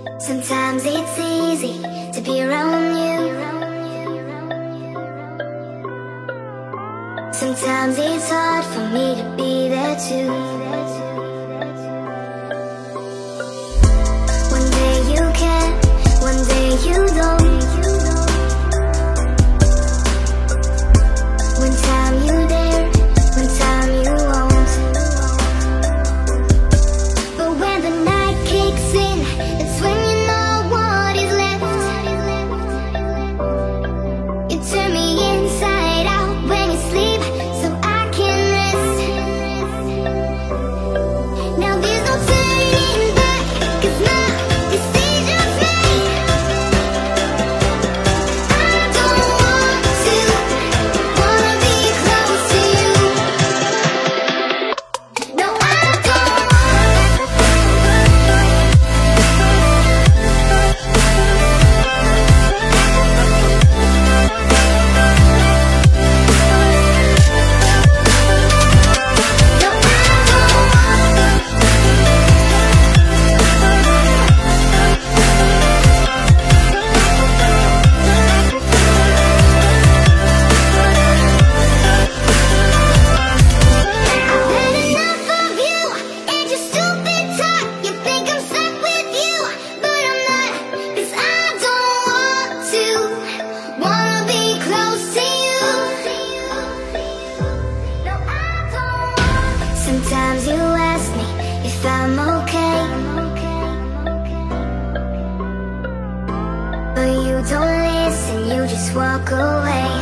Sometimes it's easy to be around you. Sometimes it's hard for me to be there too. One day you can, one day you don't. One time you there, one time you won't. But when the night kicks in, it's when you know what is left. You turn me inside out when you sleep, so I can rest. Now there's no turning back, 'cause my decision's made. I don't want to, wanna be close to you. No, I don't want. I've had enough of you and your stupid talk. You think I'm stuck with you, but I'm not. 'Cause I don't want to, wanna be close to you. No, I don't want. Sometimes you ask me if I'm okay, but you don't listen, you just walk away.